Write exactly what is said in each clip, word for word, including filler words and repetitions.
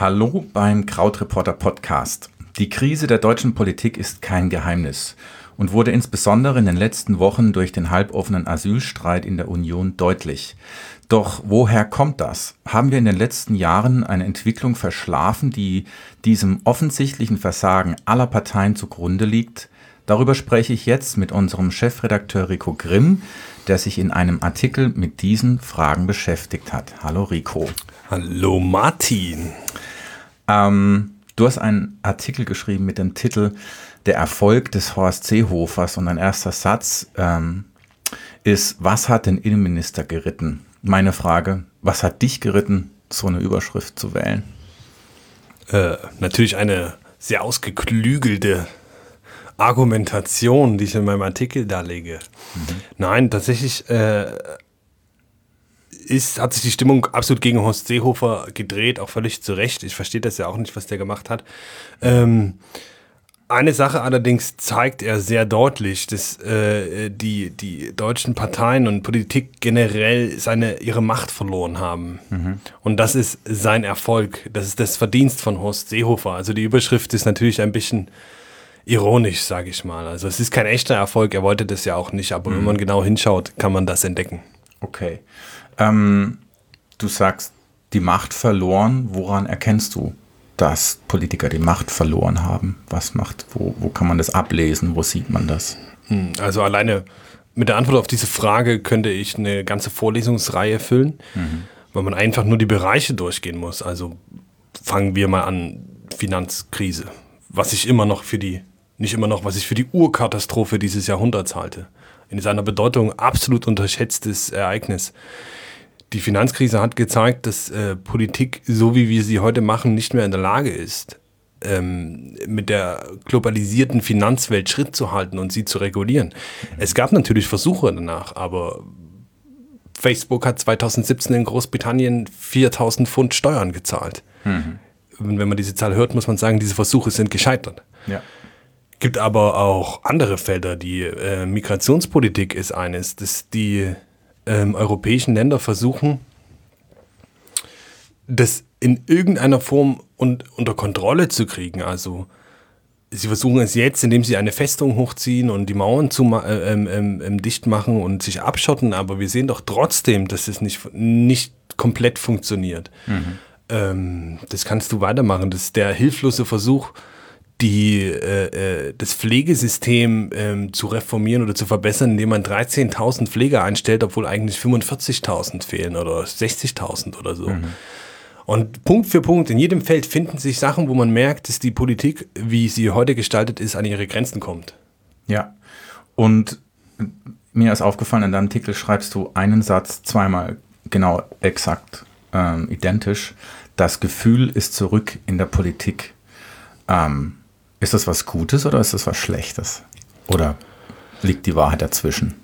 Hallo beim Krautreporter Podcast. Die Krise der deutschen Politik ist kein Geheimnis und wurde insbesondere in den letzten Wochen durch den halboffenen Asylstreit in der Union deutlich. Doch woher kommt das? Haben wir in den letzten Jahren eine Entwicklung verschlafen, die diesem offensichtlichen Versagen aller Parteien zugrunde liegt? Darüber spreche ich jetzt mit unserem Chefredakteur Rico Grimm, der sich in einem Artikel mit diesen Fragen beschäftigt hat. Hallo Rico. Hallo Martin. Ähm, du hast einen Artikel geschrieben mit dem Titel Der Erfolg des Horst Seehofers und ein erster Satz ähm, ist, was hat den Innenminister geritten? Meine Frage, was hat dich geritten, so eine Überschrift zu wählen? Äh, natürlich eine sehr ausgeklügelte Argumentation, die ich in meinem Artikel darlege. Mhm. Nein, tatsächlich äh, ist, hat sich die Stimmung absolut gegen Horst Seehofer gedreht, auch völlig zu Recht. Ich verstehe das ja auch nicht, was der gemacht hat. Ähm, eine Sache allerdings zeigt er sehr deutlich, dass äh, die, die deutschen Parteien und Politik generell seine, ihre Macht verloren haben. Mhm. Und das ist sein Erfolg. Das ist das Verdienst von Horst Seehofer. Also die Überschrift ist natürlich ein bisschen ironisch, sage ich mal. Also es ist kein echter Erfolg, er wollte das ja auch nicht, aber mhm. wenn man genau hinschaut, kann man das entdecken. Okay. Ähm, du sagst, die Macht verloren. Woran erkennst du, dass Politiker die Macht verloren haben? Was macht, wo, wo kann man das ablesen? Wo sieht man das? Also alleine mit der Antwort auf diese Frage könnte ich eine ganze Vorlesungsreihe füllen, mhm. weil man einfach nur die Bereiche durchgehen muss. Also fangen wir mal an, Finanzkrise, was ich immer noch für die, nicht immer noch, was ich für die Urkatastrophe dieses Jahrhunderts halte. In seiner Bedeutung absolut unterschätztes Ereignis. Die Finanzkrise hat gezeigt, dass äh, Politik, so wie wir sie heute machen, nicht mehr in der Lage ist, ähm, mit der globalisierten Finanzwelt Schritt zu halten und sie zu regulieren. Es gab natürlich Versuche danach, aber Facebook hat zweitausendsiebzehn in Großbritannien viertausend Pfund Steuern gezahlt. Mhm. Und wenn man diese Zahl hört, muss man sagen, diese Versuche sind gescheitert. Ja. Gibt aber auch andere Felder. Die äh, Migrationspolitik ist eines, dass die ähm, europäischen Länder versuchen, das in irgendeiner Form un- unter Kontrolle zu kriegen. Also sie versuchen es jetzt, indem sie eine Festung hochziehen und die Mauern zu ma- äh, ähm, ähm, dicht machen und sich abschotten. Aber wir sehen doch trotzdem, dass es nicht, nicht komplett funktioniert. Mhm. Ähm, das kannst du weitermachen. Das ist der hilflose Versuch, die, äh, das Pflegesystem ähm, zu reformieren oder zu verbessern, indem man dreizehntausend Pfleger einstellt, obwohl eigentlich fünfundvierzigtausend fehlen oder sechzigtausend oder so. Mhm. Und Punkt für Punkt, in jedem Feld finden sich Sachen, wo man merkt, dass die Politik, wie sie heute gestaltet ist, an ihre Grenzen kommt. Ja, und mir ist aufgefallen, in deinem Artikel schreibst du einen Satz zweimal genau exakt ähm, identisch. Das Gefühl ist zurück in der Politik. Ähm, Ist das was Gutes oder ist das was Schlechtes? Oder liegt die Wahrheit dazwischen?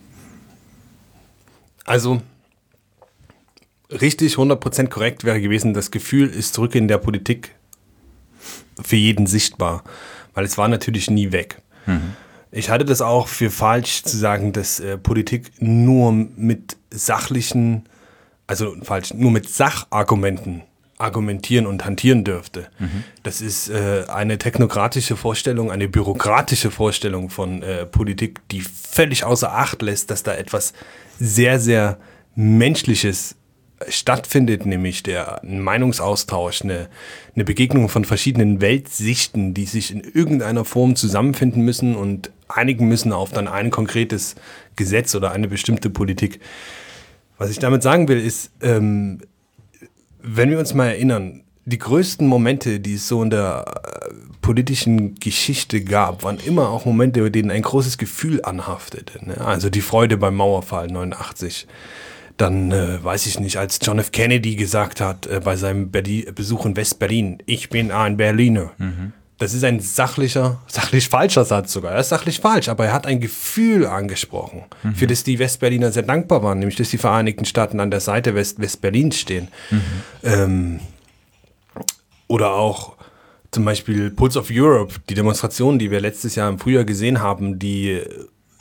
Also, richtig hundert Prozent korrekt wäre gewesen, das Gefühl ist zurück in der Politik für jeden sichtbar. Weil es war natürlich nie weg. Mhm. Ich halte das auch für falsch zu sagen, dass äh, Politik nur mit sachlichen, also falsch, nur mit Sachargumenten argumentieren und hantieren dürfte. Mhm. Das ist äh, eine technokratische Vorstellung, eine bürokratische Vorstellung von äh, Politik, die völlig außer Acht lässt, dass da etwas sehr, sehr Menschliches stattfindet, nämlich der ein Meinungsaustausch, eine, eine Begegnung von verschiedenen Weltsichten, die sich in irgendeiner Form zusammenfinden müssen und einigen müssen auf dann ein konkretes Gesetz oder eine bestimmte Politik. Was ich damit sagen will, ist, ähm, wenn wir uns mal erinnern, die größten Momente, die es so in der äh, politischen Geschichte gab, waren immer auch Momente, bei denen ein großes Gefühl anhaftete. Ne? Also die Freude beim Mauerfall neunundachtzig. Dann, äh, weiß ich nicht, als John F. Kennedy gesagt hat, äh, bei seinem Berli- Besuch in West-Berlin, ich bin ein Berliner. Mhm. Das ist ein sachlicher, sachlich falscher Satz sogar. Er ist sachlich falsch, aber er hat ein Gefühl angesprochen, mhm. für das die Westberliner sehr dankbar waren, nämlich dass die Vereinigten Staaten an der Seite West- Westberlins stehen. Mhm. Ähm, oder auch zum Beispiel Pulse of Europe, die Demonstration, die wir letztes Jahr im Frühjahr gesehen haben, die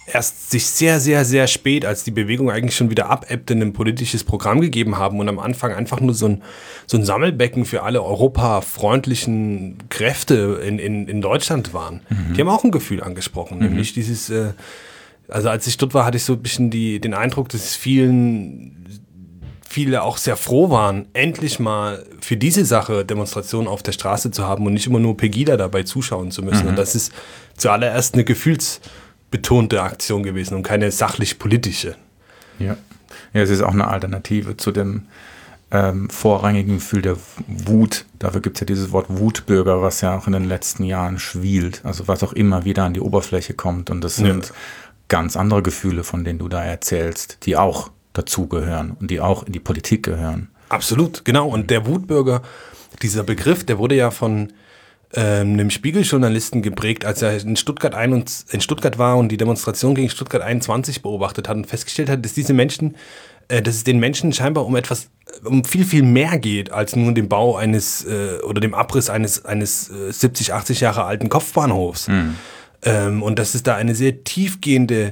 erst sich sehr, sehr, sehr spät, als die Bewegung eigentlich schon wieder abebbte, ein politisches Programm gegeben haben und am Anfang einfach nur so ein, so ein Sammelbecken für alle europafreundlichen Kräfte in, in, in Deutschland waren. Mhm. Die haben auch ein Gefühl angesprochen, mhm. nämlich dieses, äh, also als ich dort war, hatte ich so ein bisschen die, den Eindruck, dass es vielen, viele auch sehr froh waren, endlich mal für diese Sache Demonstrationen auf der Straße zu haben und nicht immer nur Pegida dabei zuschauen zu müssen. Mhm. Und das ist zuallererst eine Gefühls- betonte Aktion gewesen und keine sachlich-politische. Ja. Ja, es ist auch eine Alternative zu dem ähm, vorrangigen Gefühl der Wut. Dafür gibt es ja dieses Wort Wutbürger, was ja auch in den letzten Jahren schwielt. Also was auch immer wieder an die Oberfläche kommt. Und das sind ja. ganz andere Gefühle, von denen du da erzählst, die auch dazugehören und die auch in die Politik gehören. Absolut, genau. Und der Wutbürger, dieser Begriff, der wurde ja von Ähm, einem Spiegeljournalisten geprägt, als er in Stuttgart, ein und, in Stuttgart war und die Demonstration gegen Stuttgart einundzwanzig beobachtet hat und festgestellt hat, dass diese Menschen, äh, dass es den Menschen scheinbar um etwas, um viel, viel mehr geht, als nur den Bau eines äh, oder dem Abriss eines, eines äh, siebzig, achtzig Jahre alten Kopfbahnhofs. Mhm. Ähm, und dass es da eine sehr tiefgehende,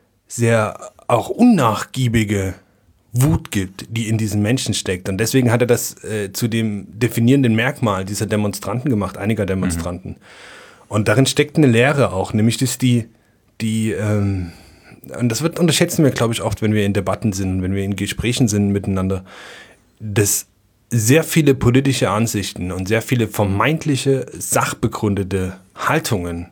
sehr auch unnachgiebige Wut gibt, die in diesen Menschen steckt. Und deswegen hat er das äh, zu dem definierenden Merkmal dieser Demonstranten gemacht, einiger Demonstranten. Mhm. Und darin steckt eine Lehre auch, nämlich dass die, die ähm, und das wird unterschätzen wir, glaube ich, oft, wenn wir in Debatten sind, wenn wir in Gesprächen sind miteinander, dass sehr viele politische Ansichten und sehr viele vermeintliche, sachbegründete Haltungen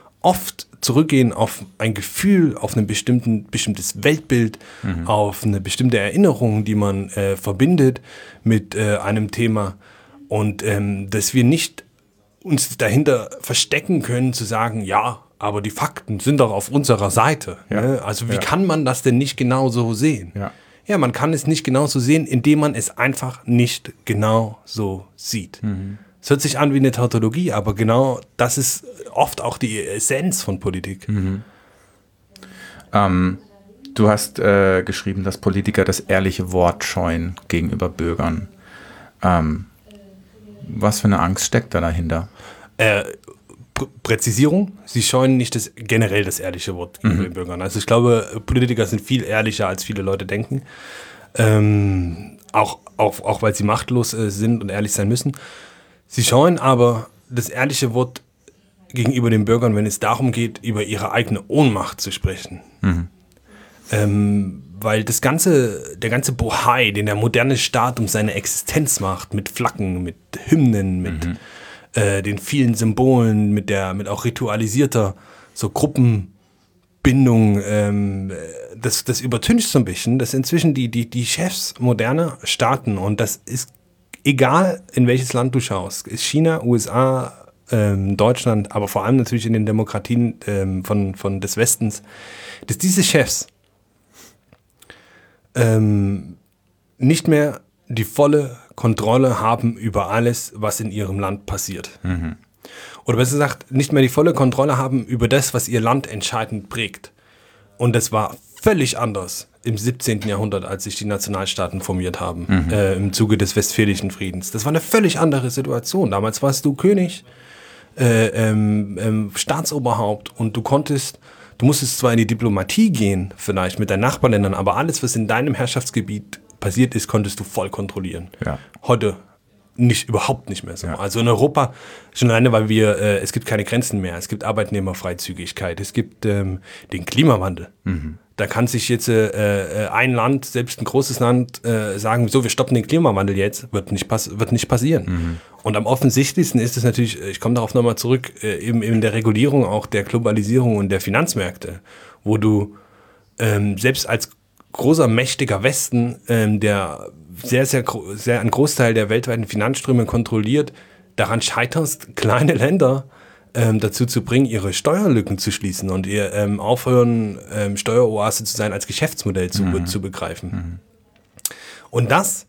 oft zurückgehen auf ein Gefühl, auf ein bestimmten, bestimmtes Weltbild, mhm. auf eine bestimmte Erinnerung, die man äh, verbindet mit äh, einem Thema und ähm, dass wir nicht uns dahinter verstecken können, zu sagen, ja, aber die Fakten sind doch auf unserer Seite. Ja. Ne? Also wie ja. kann man das denn nicht genau so sehen? Ja. ja, man kann es nicht genau so sehen, indem man es einfach nicht genau so sieht. Mhm. Es hört sich an wie eine Tautologie, aber genau das ist oft auch die Essenz von Politik. Mhm. Ähm, du hast äh, geschrieben, dass Politiker das ehrliche Wort scheuen gegenüber Bürgern. Ähm, was für eine Angst steckt da dahinter? Äh, Pr- Präzisierung, sie scheuen nicht das, generell das ehrliche Wort gegenüber mhm. den Bürgern. Also ich glaube, Politiker sind viel ehrlicher, als viele Leute denken. Ähm, auch, auch, auch weil sie machtlos äh, sind und ehrlich sein müssen. Sie scheuen aber das ehrliche Wort gegenüber den Bürgern, wenn es darum geht, über ihre eigene Ohnmacht zu sprechen. Mhm. Ähm, weil das ganze, der ganze Bohai, den der moderne Staat um seine Existenz macht, mit Flaggen, mit Hymnen, mit mhm. äh, den vielen Symbolen, mit der, mit auch ritualisierter so Gruppenbindung, ähm, das, das übertüncht so ein bisschen, dass inzwischen die, die, die Chefs moderner Staaten, und das ist egal, in welches Land du schaust, ist China, U S A, ähm, Deutschland, aber vor allem natürlich in den Demokratien ähm, von, von des Westens, dass diese Chefs ähm, nicht mehr die volle Kontrolle haben über alles, was in ihrem Land passiert. Mhm. Oder besser gesagt, nicht mehr die volle Kontrolle haben über das, was ihr Land entscheidend prägt. Und das war völlig anders im siebzehnten Jahrhundert, als sich die Nationalstaaten formiert haben, mhm. äh, im Zuge des Westfälischen Friedens. Das war eine völlig andere Situation. Damals warst du König, äh, ähm, ähm, Staatsoberhaupt, und du konntest, du musstest zwar in die Diplomatie gehen, vielleicht mit deinen Nachbarländern, aber alles, was in deinem Herrschaftsgebiet passiert ist, konntest du voll kontrollieren. Ja. Heute nicht, überhaupt nicht mehr so. Ja. Also in Europa, schon alleine, weil wir, äh, es gibt keine Grenzen mehr, es gibt Arbeitnehmerfreizügigkeit, es gibt ähm, den Klimawandel. Mhm. Da kann sich jetzt äh, ein Land, selbst ein großes Land, äh, sagen, so, wir stoppen den Klimawandel jetzt, wird nicht, pass- wird nicht passieren. Mhm. Und am offensichtlichsten ist es natürlich, ich komme darauf nochmal zurück, äh, eben in der Regulierung auch der Globalisierung und der Finanzmärkte, wo du ähm, selbst als großer, mächtiger Westen, ähm, der sehr, sehr, sehr einen Großteil der weltweiten Finanzströme kontrolliert, daran scheiterst, kleine Länder ähm, dazu zu bringen, ihre Steuerlücken zu schließen und ihr ähm, aufhören, ähm, Steueroase zu sein, als Geschäftsmodell zu, mhm. zu begreifen. Mhm. Und das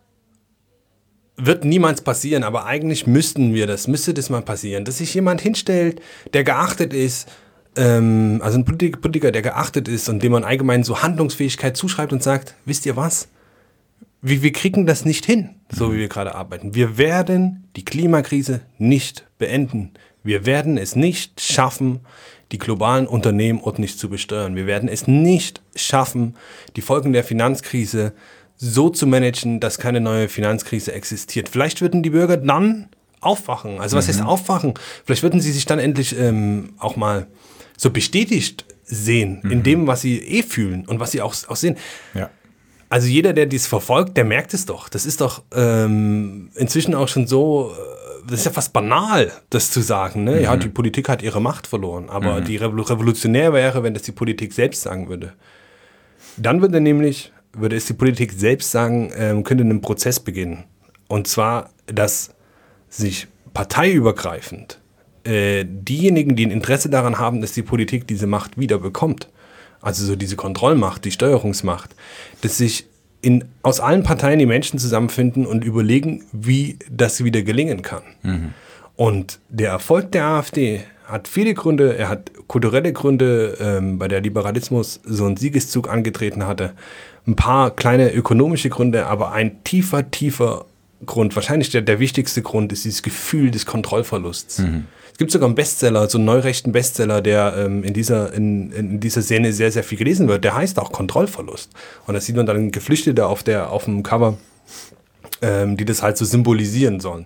wird niemals passieren, aber eigentlich müssten wir das, müsste das mal passieren, dass sich jemand hinstellt, der geachtet ist, ähm, also ein Politiker, der geachtet ist und dem man allgemein so Handlungsfähigkeit zuschreibt und sagt, wisst ihr was? Wir, wir kriegen das nicht hin, so wie wir gerade arbeiten. Wir werden die Klimakrise nicht beenden. Wir werden es nicht schaffen, die globalen Unternehmen ordentlich zu besteuern. Wir werden es nicht schaffen, die Folgen der Finanzkrise so zu managen, dass keine neue Finanzkrise existiert. Vielleicht würden die Bürger dann aufwachen. Also was mhm. heißt aufwachen? Vielleicht würden sie sich dann endlich ähm, auch mal so bestätigt sehen mhm. in dem, was sie eh fühlen und was sie auch, auch sehen. Ja. Also jeder, der dies verfolgt, der merkt es doch. Das ist doch ähm, inzwischen auch schon so, das ist ja fast banal, das zu sagen. Ne? Mhm. Ja, die Politik hat ihre Macht verloren. Aber mhm. die Revol- revolutionär wäre, wenn das die Politik selbst sagen würde. Dann würde nämlich, würde es die Politik selbst sagen, ähm, könnte einen Prozess beginnen. Und zwar, dass sich parteiübergreifend äh, diejenigen, die ein Interesse daran haben, dass die Politik diese Macht wieder bekommt, also so diese Kontrollmacht, die Steuerungsmacht, dass sich in, aus allen Parteien die Menschen zusammenfinden und überlegen, wie das wieder gelingen kann. Mhm. Und der Erfolg der AfD hat viele Gründe, er hat kulturelle Gründe, ähm, bei der Liberalismus so einen Siegeszug angetreten hatte, ein paar kleine ökonomische Gründe, aber ein tiefer, tiefer Grund, wahrscheinlich der, der wichtigste Grund, ist dieses Gefühl des Kontrollverlusts. Mhm. Es gibt sogar einen Bestseller, so einen neurechten Bestseller, der ähm, in, dieser, in, in dieser Szene sehr, sehr viel gelesen wird. Der heißt auch Kontrollverlust. Und da sieht man dann Geflüchtete auf, der, auf dem Cover, ähm, die das halt so symbolisieren sollen.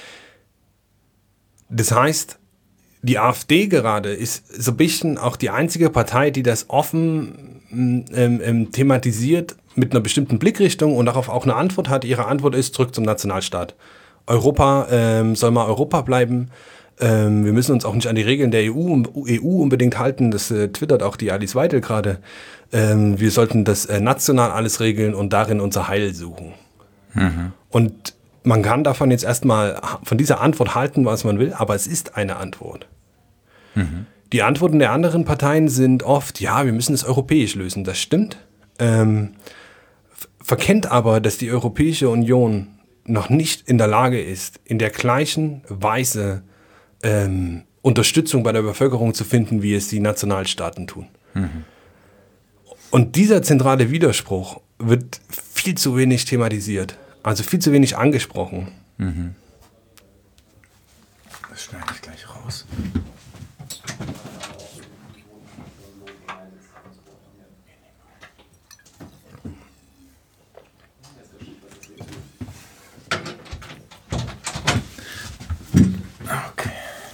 Das heißt, die AfD gerade ist so ein bisschen auch die einzige Partei, die das offen ähm, ähm, thematisiert mit einer bestimmten Blickrichtung und darauf auch eine Antwort hat. Ihre Antwort ist, zurück zum Nationalstaat. Europa ähm, soll mal Europa bleiben. Ähm, wir müssen uns auch nicht an die Regeln der E U, E U unbedingt halten. Das äh, twittert auch die Alice Weidel gerade. Ähm, wir sollten das äh, national alles regeln und darin unser Heil suchen. Mhm. Und man kann davon jetzt erstmal von dieser Antwort halten, was man will, aber es ist eine Antwort. Mhm. Die Antworten der anderen Parteien sind oft, ja, wir müssen es europäisch lösen. Das stimmt. Ähm, verkennt aber, dass die Europäische Union noch nicht in der Lage ist, in der gleichen Weise ähm, Unterstützung bei der Bevölkerung zu finden, wie es die Nationalstaaten tun. Mhm. Und dieser zentrale Widerspruch wird viel zu wenig thematisiert, also viel zu wenig angesprochen. Mhm. Das schneide ich gleich raus. Okay.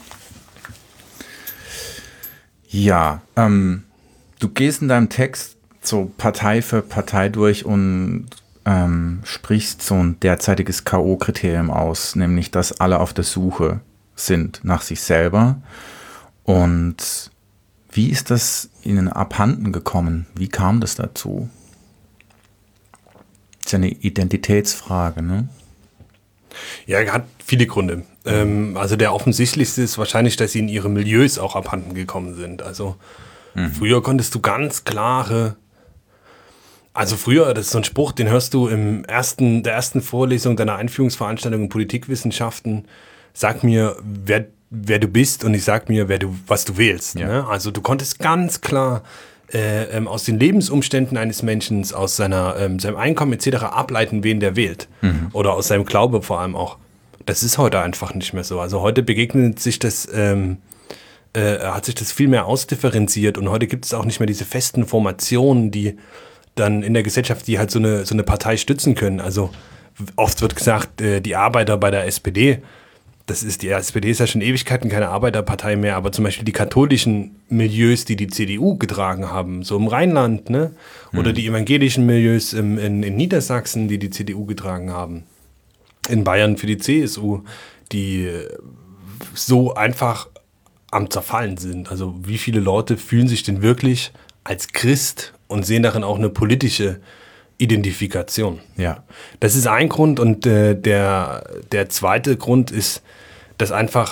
Ja, ähm, du gehst in deinem Text so Partei für Partei durch und ähm, sprichst so ein derzeitiges K O-Kriterium aus, nämlich dass alle auf der Suche sind nach sich selber. Und wie ist das ihnen abhanden gekommen? Wie kam das dazu? Das ist ja eine Identitätsfrage, ne? Ja, hat viele Gründe. Ähm, also der offensichtlichste ist wahrscheinlich, dass sie in ihre Milieus auch abhanden gekommen sind. Also mhm. früher konntest du ganz klare, also früher, das ist so ein Spruch, den hörst du im ersten, der ersten Vorlesung deiner Einführungsveranstaltung in Politikwissenschaften. Sag mir, wer, wer du bist und ich sag mir, wer du, was du wählst. Ja. Ne? Also du konntest ganz klar äh, ähm, aus den Lebensumständen eines Menschen, aus seiner, ähm, seinem Einkommen et cetera ableiten, wen der wählt. Mhm. Oder aus seinem Glaube vor allem auch. Das ist heute einfach nicht mehr so. Also heute begegnet sich das, ähm, äh, hat sich das viel mehr ausdifferenziert und heute gibt es auch nicht mehr diese festen Formationen, die dann in der Gesellschaft, die halt so eine, so eine Partei stützen können. Also oft wird gesagt, äh, die Arbeiter bei der S P D, das ist, die S P D ist ja schon Ewigkeiten keine Arbeiterpartei mehr, aber zum Beispiel die katholischen Milieus, die die C D U getragen haben, so im Rheinland, ne? Oder mhm. die evangelischen Milieus im, in, in Niedersachsen, die die C D U getragen haben. In Bayern für die C S U, die so einfach am Zerfallen sind. Also wie viele Leute fühlen sich denn wirklich als Christ und sehen darin auch eine politische Identifikation? Ja. Das ist ein Grund und äh, der, der zweite Grund ist, dass einfach,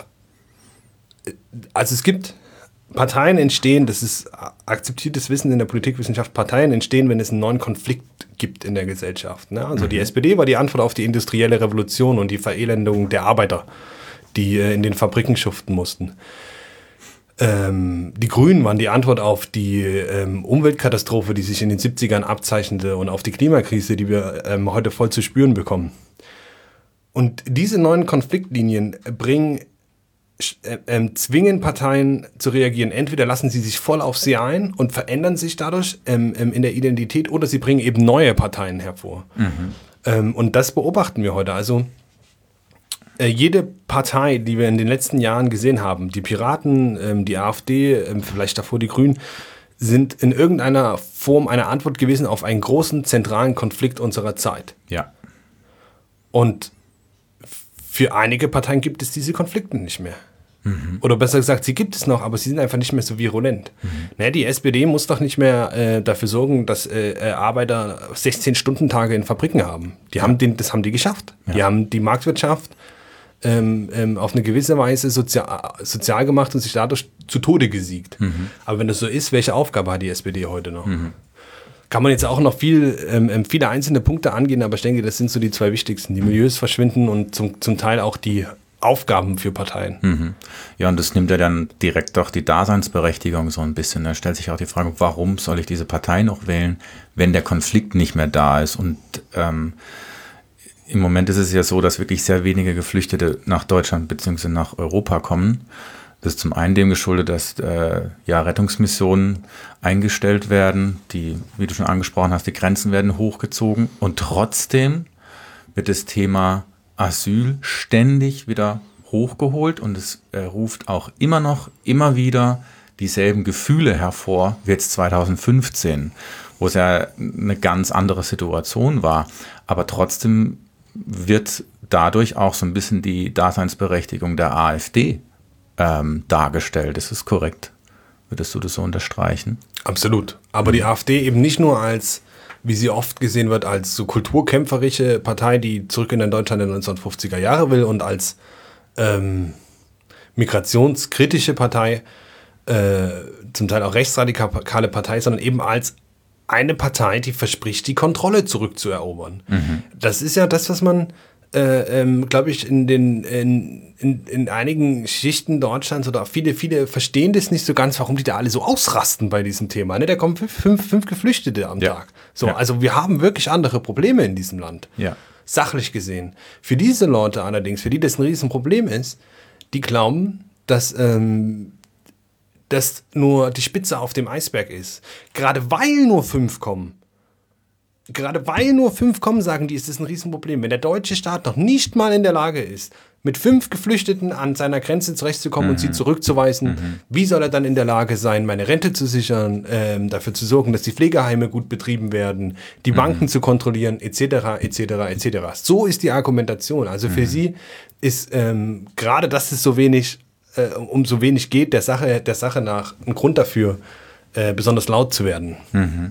also es gibt Parteien entstehen, das ist akzeptiertes Wissen in der Politikwissenschaft, Parteien entstehen, wenn es einen neuen Konflikt gibt in der Gesellschaft. Ne? Also mhm. die S P D war die Antwort auf die industrielle Revolution und die Verelendung der Arbeiter, die äh, in den Fabriken schuften mussten. Ähm, die Grünen waren die Antwort auf die ähm, Umweltkatastrophe, die sich in den siebzigern abzeichnete und auf die Klimakrise, die wir ähm, heute voll zu spüren bekommen. Und diese neuen Konfliktlinien bringen äh, äh, zwingen Parteien zu reagieren. Entweder lassen sie sich voll auf sie ein und verändern sich dadurch ähm, ähm, in der Identität, oder sie bringen eben neue Parteien hervor. Mhm. Ähm, und das beobachten wir heute. Also äh, jede Partei, die wir in den letzten Jahren gesehen haben, die Piraten, ähm, die AfD, ähm, vielleicht davor die Grünen, sind in irgendeiner Form eine Antwort gewesen auf einen großen zentralen Konflikt unserer Zeit. Ja. Und für einige Parteien gibt es diese Konflikte nicht mehr. Mhm. Oder besser gesagt, sie gibt es noch, aber sie sind einfach nicht mehr so virulent. Mhm. Ne, die S P D muss doch nicht mehr äh, dafür sorgen, dass äh, Arbeiter sechzehn-Stunden-Tage in Fabriken haben. Die haben den, das haben die geschafft. Ja. Die haben die Marktwirtschaft ähm, ähm, auf eine gewisse Weise sozial, sozial gemacht und sich dadurch zu Tode gesiegt. Mhm. Aber wenn das so ist, welche Aufgabe hat die S P D heute noch? Mhm. Kann man jetzt auch noch viel, ähm, viele einzelne Punkte angehen, aber ich denke, das sind so die zwei wichtigsten. Die Milieus verschwinden und zum, zum Teil auch die Aufgaben für Parteien. Mhm. Ja, und das nimmt ja dann direkt doch die Daseinsberechtigung so ein bisschen. Da stellt sich auch die Frage, warum soll ich diese Partei noch wählen, wenn der Konflikt nicht mehr da ist? Und ähm, im Moment ist es ja so, dass wirklich sehr wenige Geflüchtete nach Deutschland bzw. nach Europa kommen. Das ist zum einen dem geschuldet, dass äh, ja, Rettungsmissionen eingestellt werden, die, wie du schon angesprochen hast, die Grenzen werden hochgezogen, und trotzdem wird das Thema Asyl ständig wieder hochgeholt, und es äh, ruft auch immer noch, immer wieder dieselben Gefühle hervor wie jetzt zwanzig fünfzehn, wo es ja eine ganz andere Situation war, aber trotzdem wird dadurch auch so ein bisschen die Daseinsberechtigung der AfD Ähm, dargestellt. Ist es korrekt? Würdest du das so unterstreichen? Absolut. Aber mhm. die AfD eben nicht nur als, wie sie oft gesehen wird, als so kulturkämpferische Partei, die zurück in Deutschland der neunzehnhundertfünfziger Jahre will, und als ähm, migrationskritische Partei, äh, zum Teil auch rechtsradikale Partei, sondern eben als eine Partei, die verspricht, die Kontrolle zurückzuerobern. Mhm. Das ist ja das, was man Äh, ähm, glaube ich, in den in, in, in einigen Schichten Deutschlands, oder viele, viele verstehen das nicht so ganz, warum die da alle so ausrasten bei diesem Thema. Ne? Da kommen fünf, fünf, fünf Geflüchtete am ja. Tag. So, ja. Also wir haben wirklich andere Probleme in diesem Land. Ja. Sachlich gesehen. Für diese Leute allerdings, für die das ein Riesenproblem ist, die glauben, dass ähm, das nur die Spitze auf dem Eisberg ist. Gerade weil nur fünf kommen, Gerade weil nur fünf kommen, sagen die, ist das ein Riesenproblem. Wenn der deutsche Staat noch nicht mal in der Lage ist, mit fünf Geflüchteten an seiner Grenze zurechtzukommen mhm. und sie zurückzuweisen, mhm. wie soll er dann in der Lage sein, meine Rente zu sichern, ähm, dafür zu sorgen, dass die Pflegeheime gut betrieben werden, die mhm. Banken zu kontrollieren, et cetera, et cetera, et cetera. So ist die Argumentation. Also für mhm. sie ist ähm, gerade, dass es so wenig, äh, um so wenig geht, der Sache, der Sache nach ein Grund dafür, äh, besonders laut zu werden. Mhm.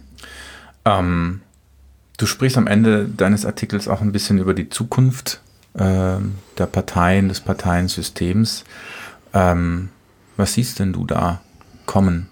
Ähm Du sprichst am Ende deines Artikels auch ein bisschen über die Zukunft äh, der Parteien, des Parteiensystems. Ähm, was siehst denn du da kommen?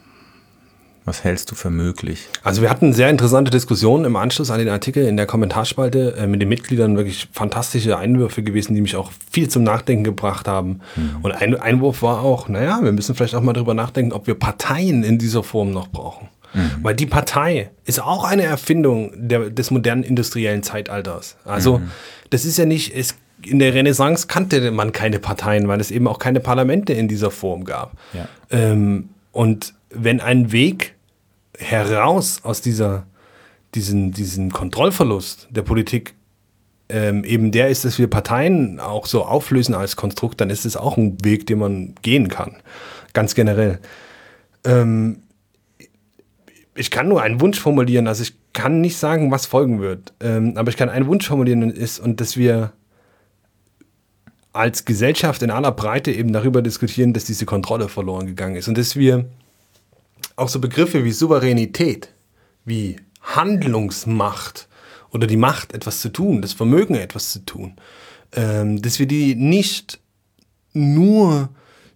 Was hältst du für möglich? Also wir hatten sehr interessante Diskussionen im Anschluss an den Artikel in der Kommentarspalte äh, mit den Mitgliedern, wirklich fantastische Einwürfe gewesen, die mich auch viel zum Nachdenken gebracht haben. Mhm. Und ein Einwurf war auch, naja, wir müssen vielleicht auch mal drüber nachdenken, ob wir Parteien in dieser Form noch brauchen. Mhm. Weil die Partei ist auch eine Erfindung der, des modernen industriellen Zeitalters. Also mhm. das ist ja nicht, es, in der Renaissance kannte man keine Parteien, weil es eben auch keine Parlamente in dieser Form gab. Ja. Ähm, und wenn ein Weg heraus aus dieser, diesen, diesen Kontrollverlust der Politik ähm, eben der ist, dass wir Parteien auch so auflösen als Konstrukt, dann ist es auch ein Weg, den man gehen kann. Ganz generell. Ähm, Ich kann nur einen Wunsch formulieren, also ich kann nicht sagen, was folgen wird, ähm, aber ich kann einen Wunsch formulieren, ist, und dass wir als Gesellschaft in aller Breite eben darüber diskutieren, dass diese Kontrolle verloren gegangen ist und dass wir auch so Begriffe wie Souveränität, wie Handlungsmacht oder die Macht, etwas zu tun, das Vermögen, etwas zu tun, ähm, dass wir die nicht nur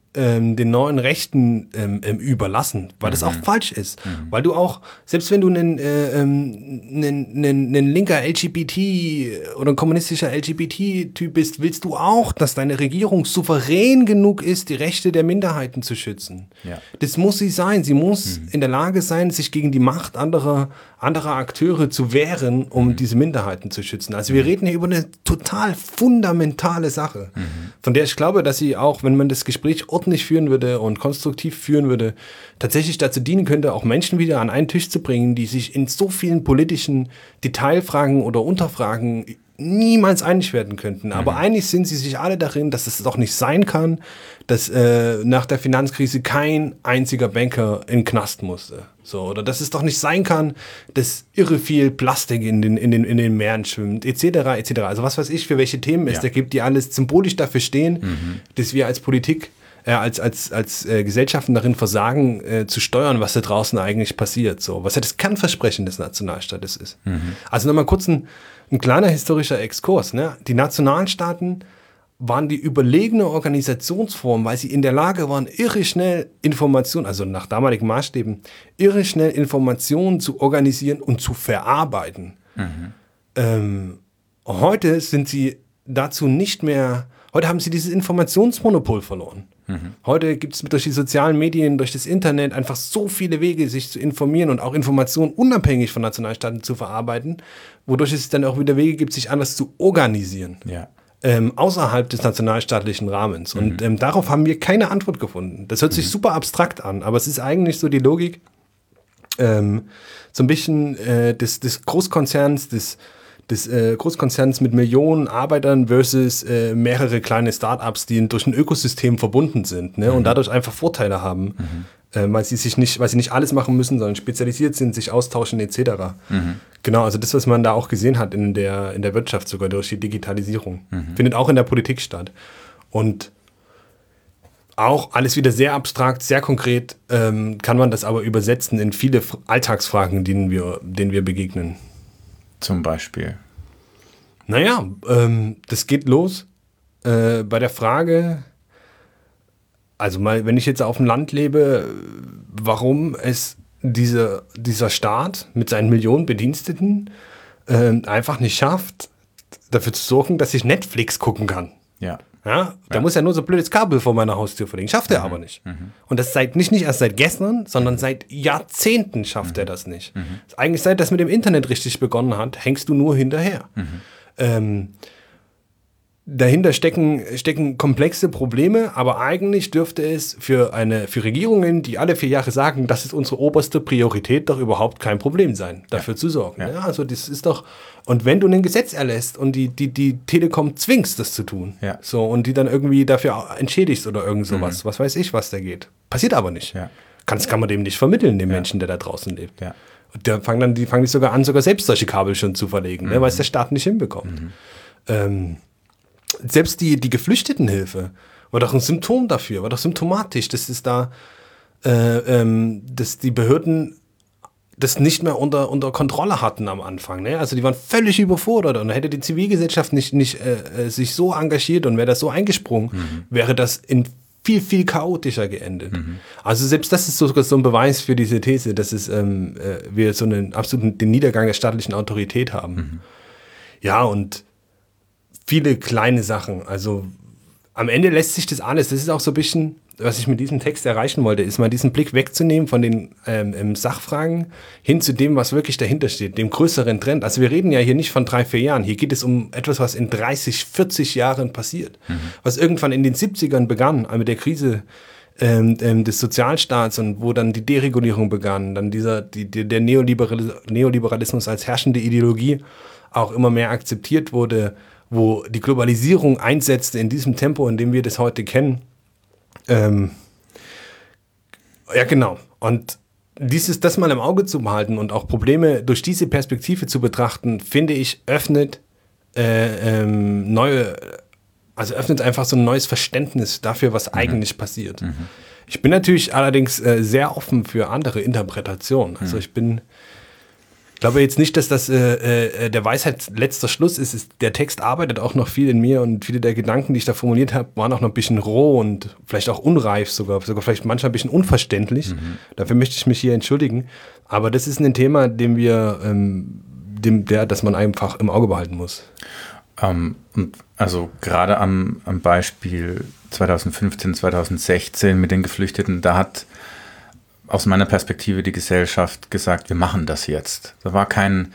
ähm, den neuen Rechten ähm, ähm, überlassen, weil mhm. das auch falsch ist. Mhm. Weil du auch, selbst wenn du einen, äh, ähm, einen, einen, einen linker L G B T oder ein kommunistischer L G B T-Typ bist, willst du auch, dass deine Regierung souverän genug ist, die Rechte der Minderheiten zu schützen. Ja. Das muss sie sein. Sie muss mhm. in der Lage sein, sich gegen die Macht anderer, anderer Akteure zu wehren, um mhm. diese Minderheiten zu schützen. Also wir reden hier über eine total fundamentale Sache, mhm. von der ich glaube, dass sie auch, wenn man das Gespräch ordentlich führen würde und konstruktiv führen würde, tatsächlich dazu dienen könnte, auch Menschen wieder an einen Tisch zu bringen, die sich in so vielen politischen Detailfragen oder Unterfragen niemals einig werden könnten. Aber mhm. einig sind sie sich alle darin, dass es doch nicht sein kann, dass äh, nach der Finanzkrise kein einziger Banker in den Knast musste. So, oder dass es doch nicht sein kann, dass irre viel Plastik in den, in den, in den Meeren schwimmt, et cetera, et cetera. Also was weiß ich, für welche Themen ja. es da gibt, die alles symbolisch dafür stehen, mhm. dass wir als Politik, äh, als, als, als äh, Gesellschaften darin versagen, äh, zu steuern, was da draußen eigentlich passiert. So, was ja das Kernversprechen des Nationalstaates ist. Mhm. Also nochmal kurz ein Ein kleiner historischer Exkurs. Ne? Die Nationalstaaten waren die überlegene Organisationsform, weil sie in der Lage waren, irre schnell Informationen, also nach damaligen Maßstäben, irre schnell Informationen zu organisieren und zu verarbeiten. Mhm. Ähm, heute sind sie dazu nicht mehr, heute haben sie dieses Informationsmonopol verloren. Mhm. Heute gibt es durch die sozialen Medien, durch das Internet einfach so viele Wege, sich zu informieren und auch Informationen unabhängig von Nationalstaaten zu verarbeiten, wodurch es dann auch wieder Wege gibt, sich anders zu organisieren. Ja. Ähm, außerhalb des nationalstaatlichen Rahmens. Mhm. Und ähm, darauf haben wir keine Antwort gefunden. Das hört sich mhm. super abstrakt an, aber es ist eigentlich so die Logik, ähm, so ein bisschen äh, des, des Großkonzerns, des des äh, Großkonzerns mit Millionen Arbeitern versus äh, mehrere kleine Startups, die durch ein Ökosystem verbunden sind, ne, mhm. und dadurch einfach Vorteile haben, mhm. äh, weil sie sich nicht, weil sie nicht alles machen müssen, sondern spezialisiert sind, sich austauschen et cetera. Mhm. Genau, also das, was man da auch gesehen hat in der, in der Wirtschaft, sogar durch die Digitalisierung, mhm. findet auch in der Politik statt. Und auch alles wieder sehr abstrakt, sehr konkret, ähm, kann man das aber übersetzen in viele Alltagsfragen, denen wir, denen wir begegnen. Zum Beispiel? Naja, ähm, das geht los äh, bei der Frage, also mal, wenn ich jetzt auf dem Land lebe, warum es diese, dieser Staat mit seinen Millionen Bediensteten äh, einfach nicht schafft, dafür zu sorgen, dass ich Netflix gucken kann. Ja. Ja, da ja. muss ja nur so ein blödes Kabel vor meiner Haustür verlegen. Schafft er mhm. aber nicht. Mhm. Und das seit nicht, nicht erst seit gestern, sondern seit Jahrzehnten schafft mhm. er das nicht. Mhm. Eigentlich seit das mit dem Internet richtig begonnen hat, hängst du nur hinterher. Mhm. Ähm, dahinter stecken, stecken komplexe Probleme, aber eigentlich dürfte es für, eine, für Regierungen, die alle vier Jahre sagen, das ist unsere oberste Priorität, doch überhaupt kein Problem sein, dafür ja. zu sorgen. Ja. Ja, also das ist doch, und wenn du ein Gesetz erlässt und die, die, die Telekom zwingst, das zu tun, ja. so, und die dann irgendwie dafür entschädigst oder irgend sowas, mhm. was weiß ich, was da geht. Passiert aber nicht. Ja. Kann, kann man dem nicht vermitteln, dem ja. Menschen, der da draußen lebt. Ja. Und da fangen dann, die fangen nicht sogar an, sogar selbst solche Kabel schon zu verlegen, mhm. ne, weil es der Staat nicht hinbekommt. Mhm. Ähm, Selbst die, die Geflüchtetenhilfe war doch ein Symptom dafür, war doch symptomatisch, dass es da, äh, ähm, dass die Behörden das nicht mehr unter, unter Kontrolle hatten am Anfang. Ne? Also die waren völlig überfordert und hätte die Zivilgesellschaft nicht, nicht äh, sich so engagiert und wäre das so eingesprungen, mhm. wäre das in viel, viel chaotischer geendet. Mhm. Also selbst das ist sogar so ein Beweis für diese These, dass es, ähm, äh, wir so einen absoluten den Niedergang der staatlichen Autorität haben. Mhm. Ja, und viele kleine Sachen. Also am Ende lässt sich das alles, das ist auch so ein bisschen, was ich mit diesem Text erreichen wollte, ist mal diesen Blick wegzunehmen von den ähm, Sachfragen hin zu dem, was wirklich dahinter steht, dem größeren Trend. Also wir reden ja hier nicht von drei, vier Jahren. Hier geht es um etwas, was in dreißig, vierzig Jahren passiert. Mhm. Was irgendwann in den siebzigern begann, mit der Krise ähm, ähm, des Sozialstaats und wo dann die Deregulierung begann, dann dieser, die, der Neoliberal- Neoliberalismus als herrschende Ideologie auch immer mehr akzeptiert wurde, wo die Globalisierung einsetzte in diesem Tempo, in dem wir das heute kennen. Ähm, ja, genau. Und dieses, das mal im Auge zu behalten und auch Probleme durch diese Perspektive zu betrachten, finde ich, öffnet äh, ähm, neue, also öffnet einfach so ein neues Verständnis dafür, was mhm. eigentlich passiert. Mhm. Ich bin natürlich allerdings äh, sehr offen für andere Interpretationen. Also ich bin Ich glaube jetzt nicht, dass das äh, äh, der Weisheit letzter Schluss ist. ist. Der Text arbeitet auch noch viel in mir und viele der Gedanken, die ich da formuliert habe, waren auch noch ein bisschen roh und vielleicht auch unreif sogar, sogar vielleicht manchmal ein bisschen unverständlich. Mhm. Dafür möchte ich mich hier entschuldigen. Aber das ist ein Thema, dem wir, ähm, dem, der, das man einfach im Auge behalten muss. Um, und also gerade am, am Beispiel zwanzig fünfzehn, zwanzig sechzehn mit den Geflüchteten, da hat aus meiner Perspektive die Gesellschaft gesagt, wir machen das jetzt. Da war kein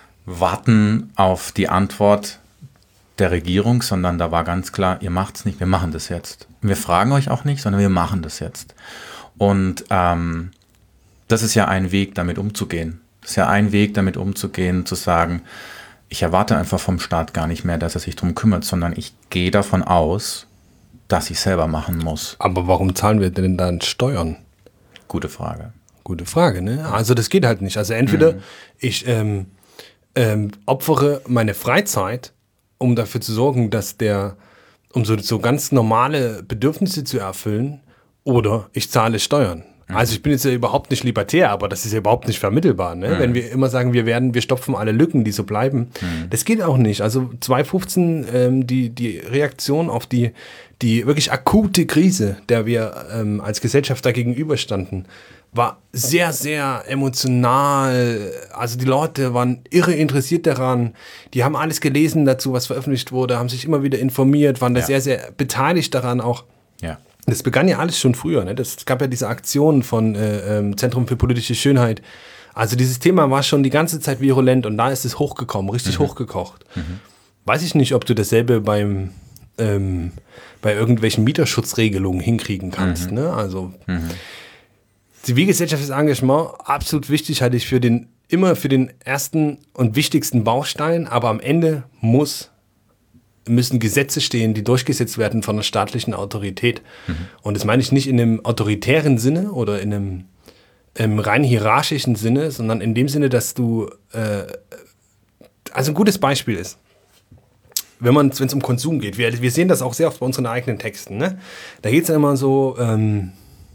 Warten auf die Antwort der Regierung, sondern da war ganz klar, ihr macht's nicht, wir machen das jetzt. Wir fragen euch auch nicht, sondern wir machen das jetzt. Und ähm, das ist ja ein Weg, damit umzugehen. Das ist ja ein Weg, damit umzugehen, zu sagen, ich erwarte einfach vom Staat gar nicht mehr, dass er sich darum kümmert, sondern ich gehe davon aus, dass ich selber machen muss. Aber warum zahlen wir denn dann Steuern? Gute Frage. Gute Frage, ne? Also das geht halt nicht. Also entweder mhm. ich ähm, ähm, opfere meine Freizeit, um dafür zu sorgen, dass der, um so, so ganz normale Bedürfnisse zu erfüllen, oder ich zahle Steuern. Mhm. Also ich bin jetzt ja überhaupt nicht libertär, aber das ist ja überhaupt nicht vermittelbar, ne? Mhm. Wenn wir immer sagen, wir werden, wir stopfen alle Lücken, die so bleiben. Mhm. Das geht auch nicht. Also zwanzig fünfzehn, ähm, die, die Reaktion auf die Die wirklich akute Krise, der wir ähm, als Gesellschaft da gegenüberstanden, war sehr, sehr emotional. Also die Leute waren irre interessiert daran. Die haben alles gelesen dazu, was veröffentlicht wurde, haben sich immer wieder informiert, waren da ja. sehr, sehr beteiligt daran auch. Ja. Das begann ja alles schon früher. Ne? Das gab ja diese Aktion von äh, ähm, Zentrum für politische Schönheit. Also dieses Thema war schon die ganze Zeit virulent und da ist es hochgekommen, richtig mhm. hochgekocht. Mhm. Weiß ich nicht, ob du dasselbe beim ähm, bei irgendwelchen Mieterschutzregelungen hinkriegen kannst. Mhm. Ne? Also mhm. zivilgesellschaftliches Engagement, absolut wichtig, halte ich für den, immer für den ersten und wichtigsten Baustein, aber am Ende muss, müssen Gesetze stehen, die durchgesetzt werden von einer staatlichen Autorität. Mhm. Und das meine ich nicht in einem autoritären Sinne oder in einem im rein hierarchischen Sinne, sondern in dem Sinne, dass du, äh, also ein gutes Beispiel ist, wenn man, wenn es um Konsum geht, wir, wir sehen das auch sehr oft bei unseren eigenen Texten, ne? Da geht es ja immer so, ähm,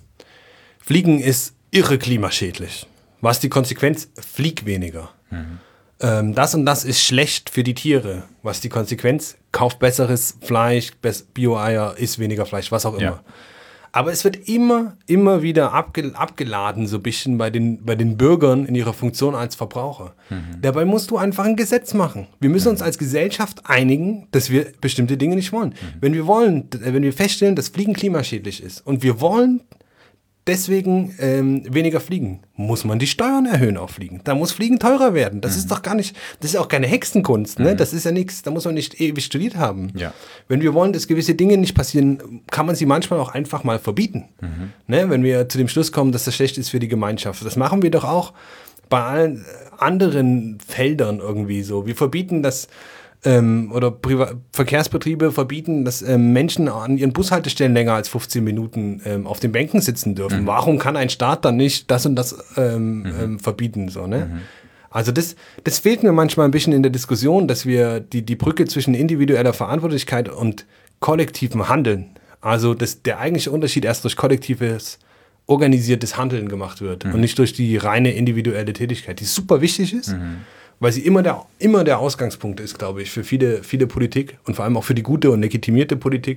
Fliegen ist irre klimaschädlich. Was die Konsequenz? Flieg weniger. Mhm. Ähm, das und das ist schlecht für die Tiere. Was die Konsequenz? Kauf besseres Fleisch, Bio-Eier, isst weniger Fleisch, was auch immer. Ja. Aber es wird immer, immer wieder abge- abgeladen, so ein bisschen bei den, bei den Bürgern in ihrer Funktion als Verbraucher. Mhm. Dabei musst du einfach ein Gesetz machen. Wir müssen uns als Gesellschaft einigen, dass wir bestimmte Dinge nicht wollen. Mhm. Wenn wir wollen, wenn wir feststellen, dass Fliegen klimaschädlich ist und wir wollen deswegen ähm, weniger fliegen, muss man die Steuern erhöhen auf Fliegen. Da muss Fliegen teurer werden. Das mhm. ist doch gar nicht, das ist auch keine Hexenkunst, ne? Mhm. Das ist ja nichts, da muss man nicht ewig studiert haben. Ja. Wenn wir wollen, dass gewisse Dinge nicht passieren, kann man sie manchmal auch einfach mal verbieten. Mhm. Ne? Wenn wir zu dem Schluss kommen, dass das schlecht ist für die Gemeinschaft. Das machen wir doch auch bei allen anderen Feldern irgendwie so. Wir verbieten das, Ähm, oder Priva- Verkehrsbetriebe verbieten, dass ähm, Menschen an ihren Bushaltestellen länger als fünfzehn Minuten ähm, auf den Bänken sitzen dürfen. Mhm. Warum kann ein Staat dann nicht das und das ähm, mhm. ähm, verbieten? So, ne? Mhm. Also das, das fehlt mir manchmal ein bisschen in der Diskussion, dass wir die, die Brücke zwischen individueller Verantwortlichkeit und kollektivem Handeln, also dass der eigentliche Unterschied erst durch kollektives, organisiertes Handeln gemacht wird mhm. und nicht durch die reine individuelle Tätigkeit, die super wichtig ist. Mhm. Weil sie immer der, immer der Ausgangspunkt ist, glaube ich, für viele, viele Politik und vor allem auch für die gute und legitimierte Politik,